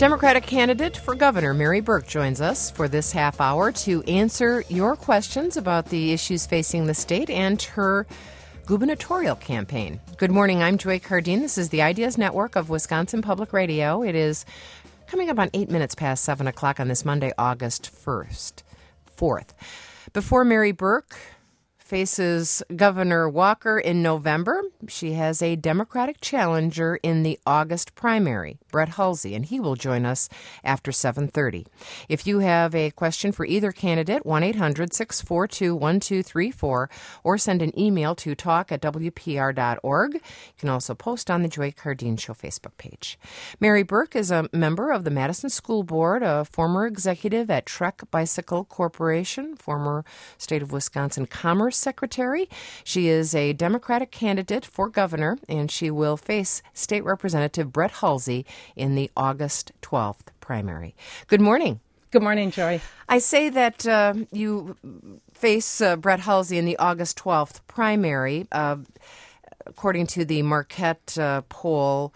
Democratic candidate for governor Mary Burke joins us for this half hour to answer your questions about the issues facing the state and her gubernatorial campaign. Good morning, I'm Joy Cardine. This is the Ideas Network of Wisconsin Public Radio. It is coming up on 8 minutes past 7 o'clock on this Monday, August 4th. Before Mary Burke faces Governor Walker in November, she has a Democratic challenger in the August primary, Brett Hulsey, and he will join us after 7:30. If you have a question for either candidate, 1-800-642-1234, or send an email to talk@wpr.org. You can also post on the Joy Cardine Show Facebook page. Mary Burke is a member of the Madison School Board, a former executive at Trek Bicycle Corporation, former State of Wisconsin Commerce Secretary. She is a Democratic candidate for governor, and she will face State Representative Brett Hulsey in the August 12th primary. Good morning. Good morning, Joy. I say that you face Brett Hulsey in the August 12th primary. According to the Marquette poll,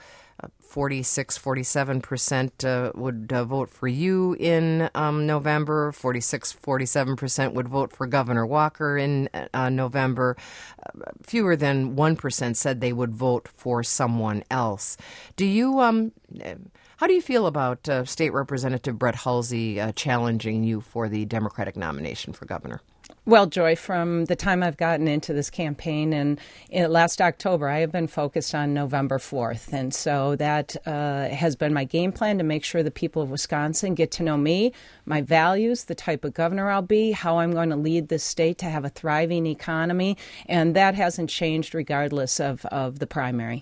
47% would vote for you in November. 47% would vote for Governor Walker in November. Fewer than 1% said they would vote for someone else. How do you feel about State Representative Brett Hulsey challenging you for the Democratic nomination for governor? Well, Joy, from the time I've gotten into this campaign and last October, I have been focused on November 4th. And so that has been my game plan to make sure the people of Wisconsin get to know me, my values, the type of governor I'll be, how I'm going to lead this state to have a thriving economy. And that hasn't changed regardless of the primary.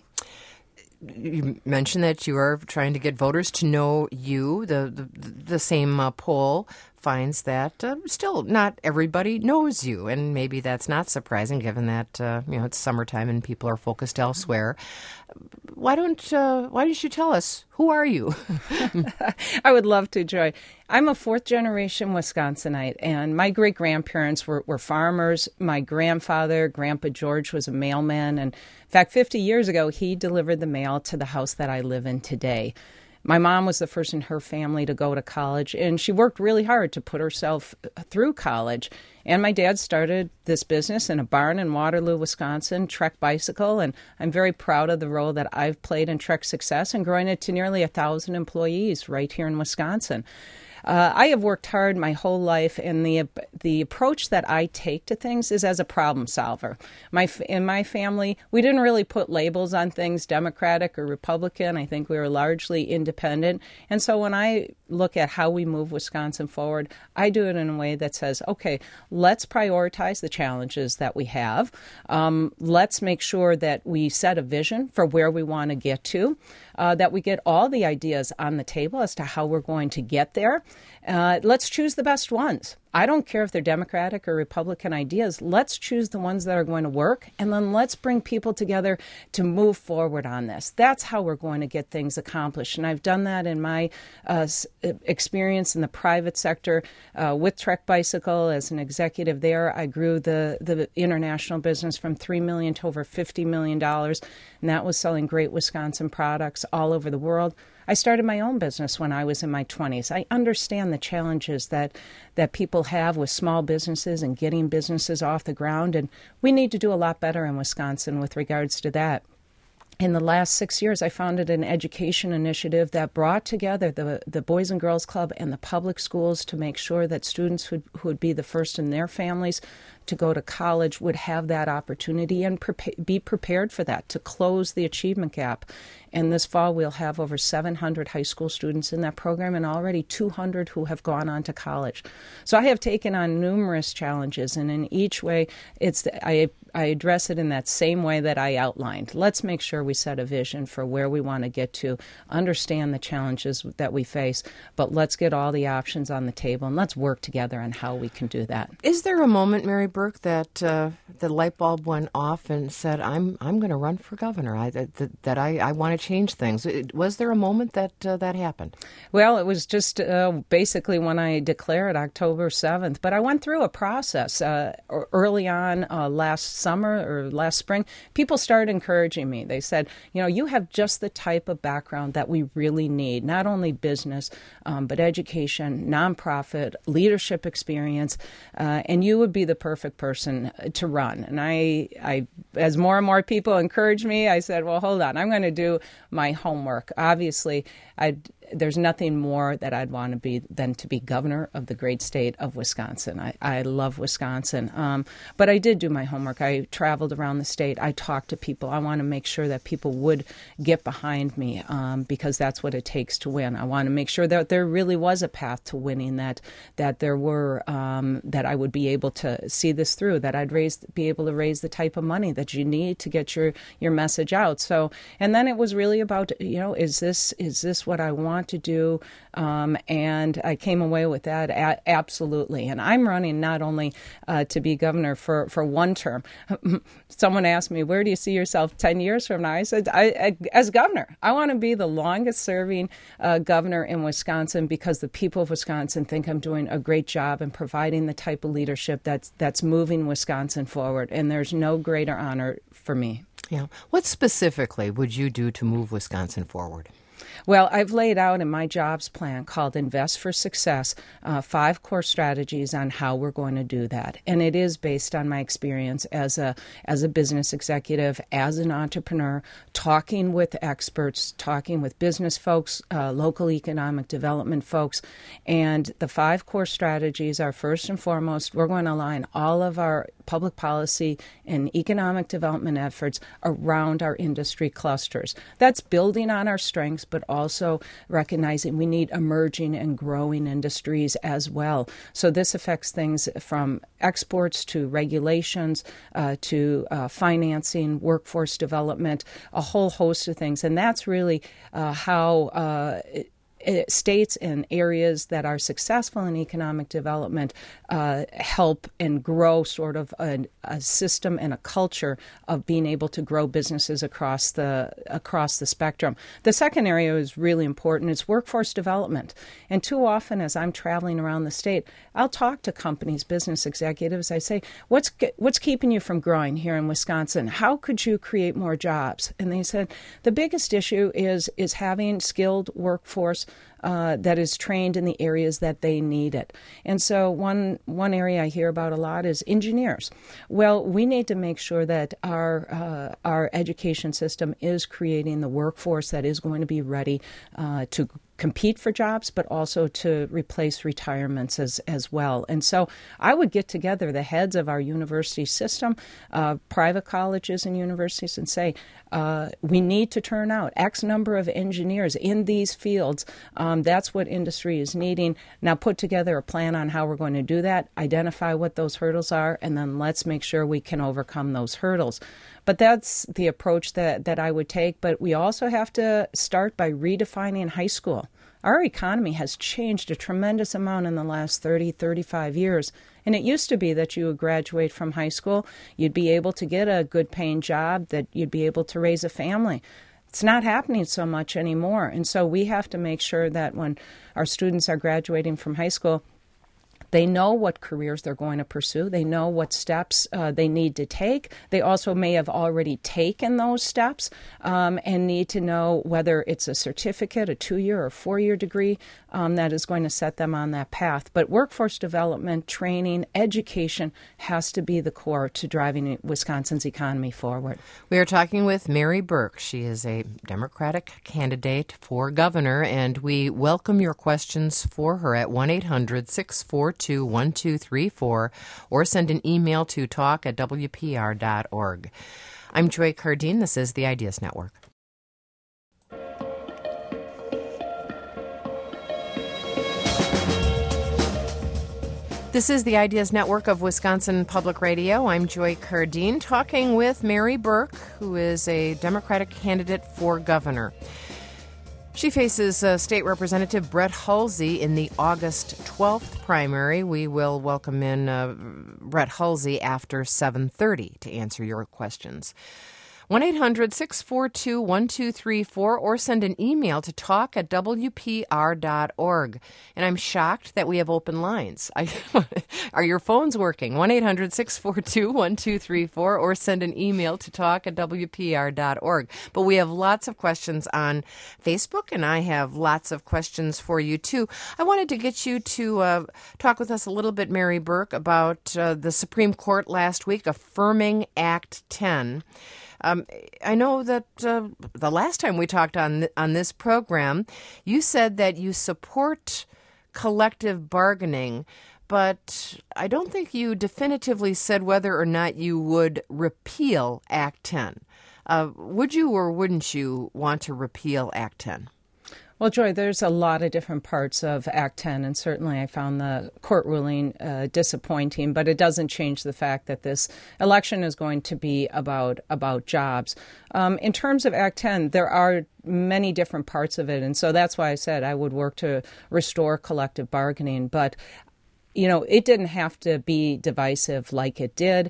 You mentioned that you are trying to get voters to know you. The same poll finds that still not everybody knows you, and maybe that's not surprising given that it's summertime and people are focused elsewhere. Why don't you tell us, who are you? I would love to, Joy. I'm a fourth-generation Wisconsinite, and my great-grandparents were farmers. My grandfather, Grandpa George, was a mailman, and in fact, 50 years ago, he delivered the mail to the house that I live in today. My mom was the first in her family to go to college, and she worked really hard to put herself through college. And my dad started this business in a barn in Waterloo, Wisconsin, Trek Bicycle, and I'm very proud of the role that I've played in Trek's success and growing it to nearly 1,000 employees right here in Wisconsin. I have worked hard my whole life, and the approach that I take to things is as a problem solver. In my family, we didn't really put labels on things, Democratic or Republican. I think we were largely independent. And so when I look at how we move Wisconsin forward, I do it in a way that says, okay, let's prioritize the challenges that we have. Let's make sure that we set a vision for where we want to get to, that we get all the ideas on the table as to how we're going to get there. Let's choose the best ones. I don't care if they're Democratic or Republican ideas. Let's choose the ones that are going to work, and then let's bring people together to move forward on this. That's how we're going to get things accomplished. And I've done that in my experience in the private sector with Trek Bicycle as an executive there. I grew the international business from $3 million to over $50 million, and that was selling great Wisconsin products all over the world. I started my own business when I was in my 20s. I understand the challenges that people have with small businesses and getting businesses off the ground, and we need to do a lot better in Wisconsin with regards to that. In the last 6 years, I founded an education initiative that brought together the Boys and Girls Club and the public schools to make sure that students who would be the first in their families to go to college would have that opportunity and be prepared for that, to close the achievement gap. And this fall, we'll have over 700 high school students in that program and already 200 who have gone on to college. So I have taken on numerous challenges, and in each way, I address it in that same way that I outlined. Let's make sure we set a vision for where we want to get to, understand the challenges that we face, but let's get all the options on the table, and let's work together on how we can do that. Is there a moment, Mary Burke, that the light bulb went off and said, I'm going to run for governor, I want to change things. Was there a moment that that happened? Well, it was just basically when I declared October 7th. But I went through a process early on last summer or last spring. People started encouraging me. They said, you have just the type of background that we really need, not only business, but education, nonprofit, leadership experience, and you would be the perfect person to run. And I, as more and more people encouraged me, I said, well, hold on, I'm going to do my homework. Obviously, there's nothing more that I'd want to be than to be governor of the great state of Wisconsin. I love Wisconsin. But I did do my homework. I traveled around the state. I talked to people. I want to make sure that people would get behind me because that's what it takes to win. I want to make sure that there really was a path to winning, that there were, that I would be able to see this through, that I'd be able to raise the type of money that you need to get your message out. So, and then it was really about, is this what I want to do? And I came away with that absolutely. And I'm running not only to be governor for one term. Someone asked me, where do you see yourself 10 years from now? I said, as governor, I want to be the longest serving governor in Wisconsin because the people of Wisconsin think I'm doing a great job in providing the type of leadership that's moving Wisconsin forward. And there's no greater honor for me. Yeah. What specifically would you do to move Wisconsin forward? Well, I've laid out in my jobs plan called Invest for Success 5 core strategies on how we're going to do that. And it is based on my experience as a business executive, as an entrepreneur, talking with experts, talking with business folks, local economic development folks. And the 5 core strategies are, first and foremost, we're going to align all of our public policy and economic development efforts around our industry clusters. That's building on our strengths, but also recognizing we need emerging and growing industries as well. So this affects things from exports to regulations to financing, workforce development, a whole host of things. And that's really how states and areas that are successful in economic development help and grow sort of a system and a culture of being able to grow businesses across the spectrum. The second area is really important. It's workforce development. And too often as I'm traveling around the state, I'll talk to companies, business executives. I say, what's keeping you from growing here in Wisconsin? How could you create more jobs? And they said, the biggest issue is having skilled workforce that is trained in the areas that they need it. And so one area I hear about a lot is engineers. Well, we need to make sure that our education system is creating the workforce that is going to be ready to compete for jobs, but also to replace retirements as well. And so I would get together the heads of our university system, private colleges and universities, and say, we need to turn out X number of engineers in these fields. That's what industry is needing. Now put together a plan on how we're going to do that, identify what those hurdles are, and then let's make sure we can overcome those hurdles. But that's the approach that I would take. But we also have to start by redefining high school. Our economy has changed a tremendous amount in the last 30, 35 years. And it used to be that you would graduate from high school, you'd be able to get a good paying job, that you'd be able to raise a family. It's not happening so much anymore. And so we have to make sure that when our students are graduating from high school, they know what careers they're going to pursue. They know what steps they need to take. They also may have already taken those steps and need to know whether it's a certificate, a 2-year or 4-year degree that is going to set them on that path. But workforce development, training, education has to be the core to driving Wisconsin's economy forward. We are talking with Mary Burke. She is a Democratic candidate for governor, and we welcome your questions for her at 1-800-642-1234 or send an email to talk@wpr.org. I'm Joy Cardine. This is the Ideas Network. This is the Ideas Network of Wisconsin Public Radio. I'm Joy Cardine, talking with Mary Burke, who is a Democratic candidate for governor. She faces State Representative Brett Hulsey in the August 12th primary. We will welcome in Brett Hulsey after 7:30 to answer your questions. 1-800-642-1234 or send an email to talk@wpr.org. And I'm shocked that we have open lines. Are your phones working? 1-800-642-1234 or send an email to talk@wpr.org. But we have lots of questions on Facebook, and I have lots of questions for you, too. I wanted to get you to talk with us a little bit, Mary Burke, about the Supreme Court last week affirming Act 10. I know that the last time we talked on this program, you said that you support collective bargaining, but I don't think you definitively said whether or not you would repeal Act 10. Would you or wouldn't you want to repeal Act 10? Well, Joy, there's a lot of different parts of Act 10, and certainly I found the court ruling disappointing, but it doesn't change the fact that this election is going to be about jobs. In terms of Act 10, there are many different parts of it, and so that's why I said I would work to restore collective bargaining, but it didn't have to be divisive like it did.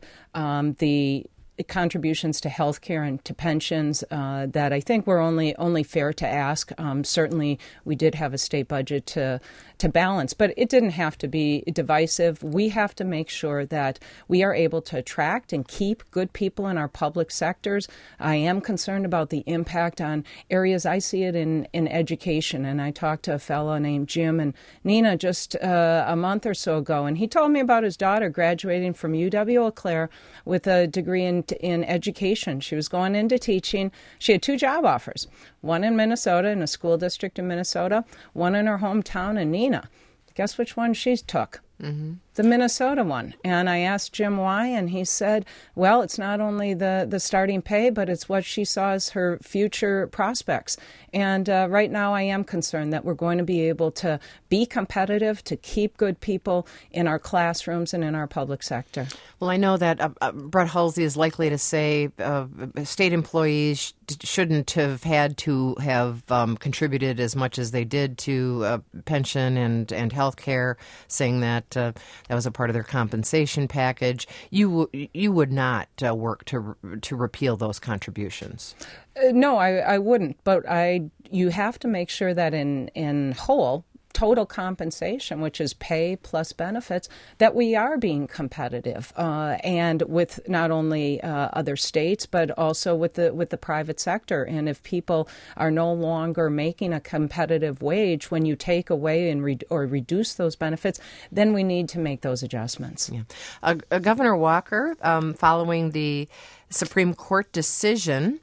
The contributions to health care and to pensions that I think were only fair to ask. Certainly, we did have a state budget to balance, but it didn't have to be divisive. We have to make sure that we are able to attract and keep good people in our public sectors. I am concerned about the impact on areas. I see it in education, and I talked to a fellow named Jim and Nina just a month or so ago, and he told me about his daughter graduating from UW-Eau Claire with a degree in education. She was going into teaching. She had 2 job offers, one in Minnesota, in a school district in Minnesota, one in her hometown in Neenah. Guess which one she took? Mm-hmm. The Minnesota one. And I asked Jim why, and he said, well, it's not only the starting pay, but it's what she saw as her future prospects. And right now I am concerned that we're going to be able to be competitive, to keep good people in our classrooms and in our public sector. Well, I know that Brett Hulsey is likely to say state employees shouldn't have had to have contributed as much as they did to pension and health care, saying that that was a part of their compensation package. You would not work to repeal those contributions. No, I wouldn't. But you have to make sure that in whole, total compensation, which is pay plus benefits, that we are being competitive, and with not only other states, but also with the private sector. And if people are no longer making a competitive wage, when you take away or reduce those benefits, then we need to make those adjustments. Yeah. Governor Walker, following the Supreme Court decision,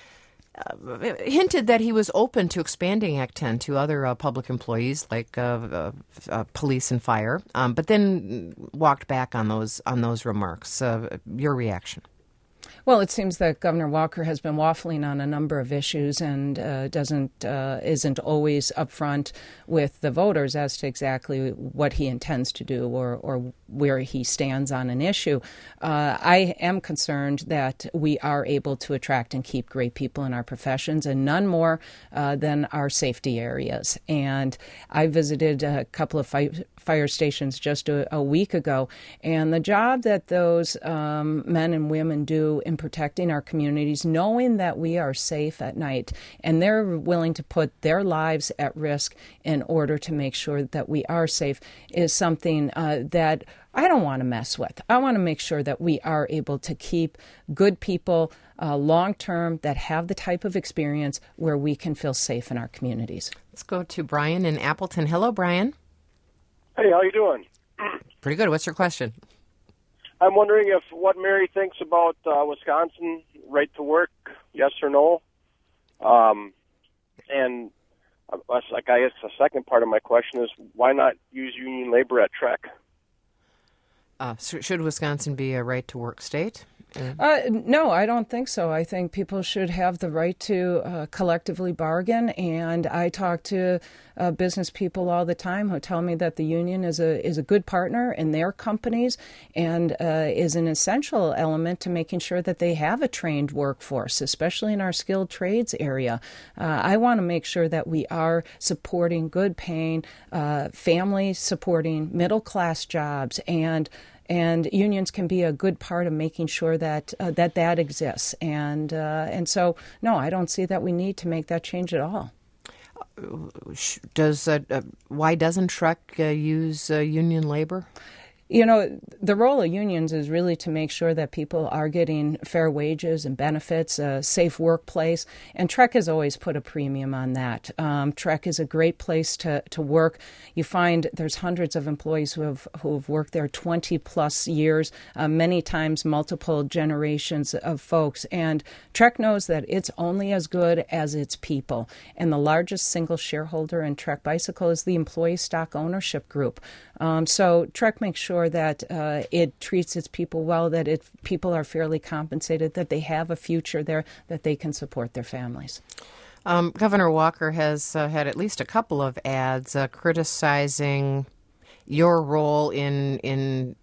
hinted that he was open to expanding Act 10 to other public employees like police and fire, but then walked back on those remarks. Your reaction? Well, it seems that Governor Walker has been waffling on a number of issues and isn't always upfront with the voters as to exactly what he intends to do or where he stands on an issue. I am concerned that we are able to attract and keep great people in our professions, and none more than our safety areas. And I visited a couple of fire stations just a week ago, and the job that those men and women do in protecting our communities, knowing that we are safe at night, and they're willing to put their lives at risk in order to make sure that we are safe, is something that I don't want to mess with. I want to make sure that we are able to keep good people long-term that have the type of experience where we can feel safe in our communities. Let's go to Brian in Appleton. Hello, Brian. Hey, how you doing? Pretty good. What's your question? I'm wondering if what Mary thinks about Wisconsin right to work, yes or no. And I guess the second part of my question is, why not use union labor at Trek? Should Wisconsin be a right to work state? No, I don't think so. I think people should have the right to collectively bargain. And I talk to business people all the time who tell me that the union is a good partner in their companies and is an essential element to making sure that they have a trained workforce, especially in our skilled trades area. I want to make sure that we are supporting good paying, family supporting, middle class jobs, and unions can be a good part of making sure that that exists. And so, no, I don't see that we need to make that change at all. Why doesn't Trek use union labor? You know, the role of unions is really to make sure that people are getting fair wages and benefits, a safe workplace, and Trek has always put a premium on that. Trek is a great place to work. You find there's hundreds of employees who have worked there 20 plus years, many times multiple generations of folks, and Trek knows that it's only as good as its people. And the largest single shareholder in Trek Bicycle is the employee stock ownership group. So Trek makes sure that it treats its people well, that people are fairly compensated, that they have a future there, that they can support their families. Governor Walker has had at least a couple of ads criticizing your role in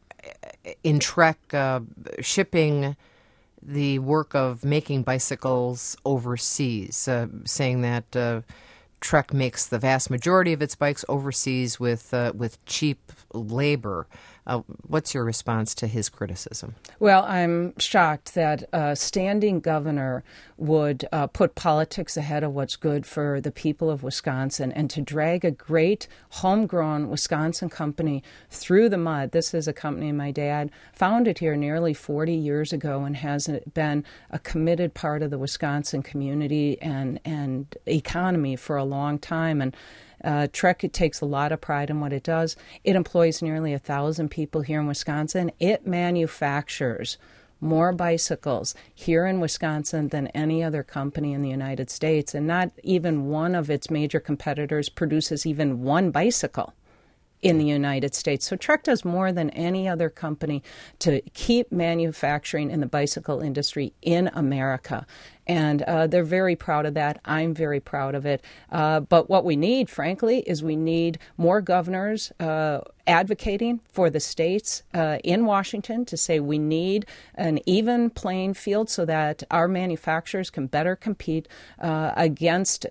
Trek shipping the work of making bicycles overseas, saying that Trek makes the vast majority of its bikes overseas with cheap labor. What's your response to his criticism? Well, I'm shocked that a standing governor would put politics ahead of what's good for the people of Wisconsin and to drag a great homegrown Wisconsin company through the mud. This is a company my dad founded here nearly 40 years ago and has been a committed part of the Wisconsin community and economy for a long time. And Trek, it takes a lot of pride in what it does. It employs nearly 1,000 people here in Wisconsin. It manufactures more bicycles here in Wisconsin than any other company in the United States, and not even one of its major competitors produces even one bicycle in the United States. So Trek does more than any other company to keep manufacturing in the bicycle industry in America. And they're very proud of that. I'm very proud of it. But what we need, frankly, is we need more governors advocating for the states in Washington to say we need an even playing field so that our manufacturers can better compete against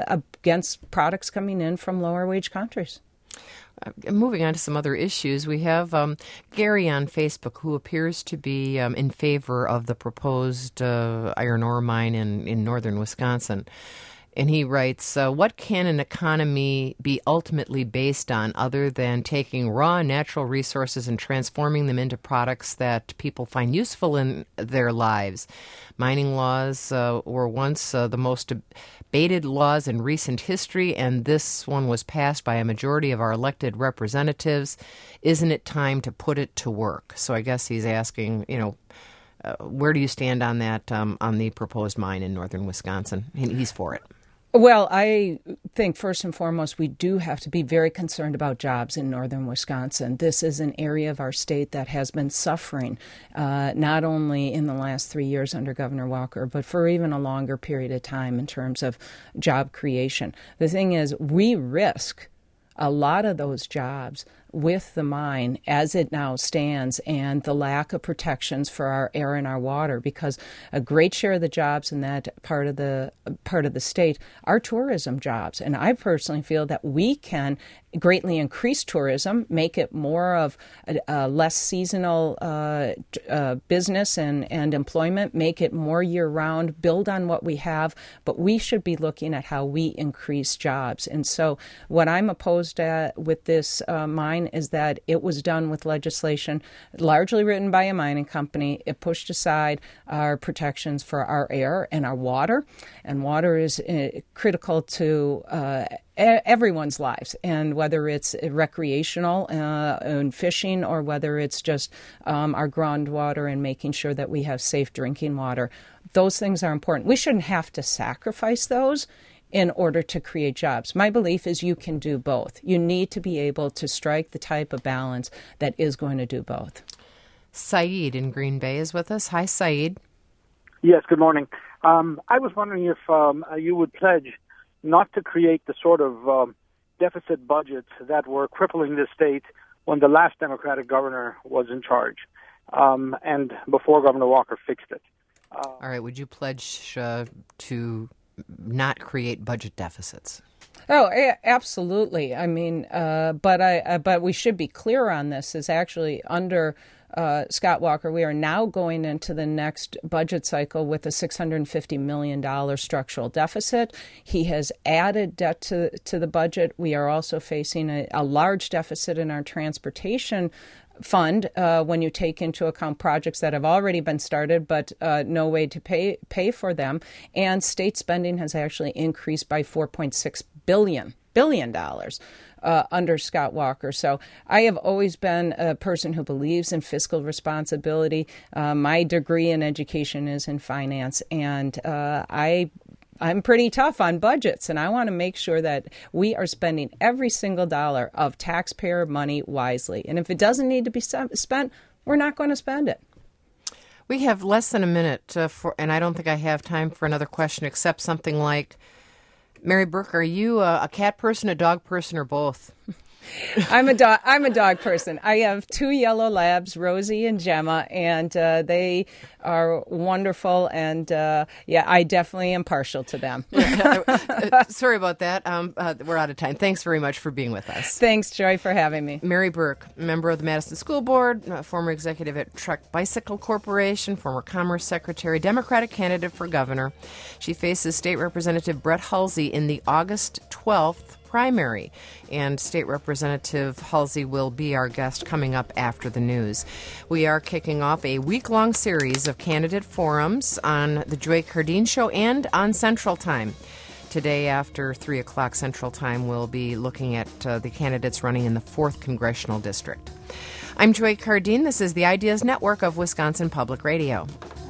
products coming in from lower wage countries. Moving on to some other issues, we have Gary on Facebook who appears to be in favor of the proposed iron ore mine in northern Wisconsin. And he writes, what can an economy be ultimately based on other than taking raw natural resources and transforming them into products that people find useful in their lives? Mining laws were once the most debated laws in recent history, and this one was passed by a majority of our elected representatives. Isn't it time to put it to work? So I guess he's asking, where do you stand on that, on the proposed mine in northern Wisconsin? He's for it. Well, I think first and foremost, we do have to be very concerned about jobs in northern Wisconsin. This is an area of our state that has been suffering, not only in the last 3 years under Governor Walker, but for even a longer period of time in terms of job creation. The thing is, we risk a lot of those jobs with the mine as it now stands and the lack of protections for our air and our water, because a great share of the jobs in that part of the state are tourism jobs. And I personally feel that we can greatly increase tourism, make it more of a less seasonal business and employment, make it more year-round, build on what we have, but we should be looking at how we increase jobs. And so what I'm opposed at with this mine is that it was done with legislation largely written by a mining company. It pushed aside our protections for our air and our water, and water is critical to everyone's lives, and whether it's recreational and fishing or whether it's just our groundwater and making sure that we have safe drinking water. Those things are important. We shouldn't have to sacrifice those in order to create jobs. My belief is you can do both. You need to be able to strike the type of balance that is going to do both. Saeed in Green Bay is with us. Hi, Saeed. Yes, good morning. I was wondering if you would pledge not to create the sort of deficit budgets that were crippling the state when the last Democratic governor was in charge, and before Governor Walker fixed it. All right, would you pledge to not create budget deficits? Oh, absolutely. I mean, but we should be clear on this. Is actually under Scott Walker, we are now going into the next budget cycle with a $650 million structural deficit. He has added debt to the budget. We are also facing a large deficit in our transportation fund when you take into account projects that have already been started but no way to pay for them. And state spending has actually increased by $4.6 billion under Scott Walker. So I have always been a person who believes in fiscal responsibility. My degree in education is in finance, and I'm pretty tough on budgets, and I want to make sure that we are spending every single dollar of taxpayer money wisely. And if it doesn't need to be spent, we're not going to spend it. We have less than a minute, and I don't think I have time for another question except something like, Mary Burke, are you a cat person, a dog person, or both? I'm a dog person. I have 2 yellow labs, Rosie and Gemma, and they are wonderful. And I definitely am partial to them. Sorry about that. We're out of time. Thanks very much for being with us. Thanks, Joy, for having me. Mary Burke, member of the Madison School Board, former executive at Trek Bicycle Corporation, former Commerce Secretary, Democratic candidate for governor. She faces State Representative Brett Hulsey in the August 12th primary, and State Representative Hulsey will be our guest coming up after the news. We are kicking off a week-long series of candidate forums on the Joy Cardeen Show and on Central Time. Today, after 3 o'clock Central Time, we'll be looking at the candidates running in the 4th Congressional District. I'm Joy Cardeen. This is the Ideas Network of Wisconsin Public Radio.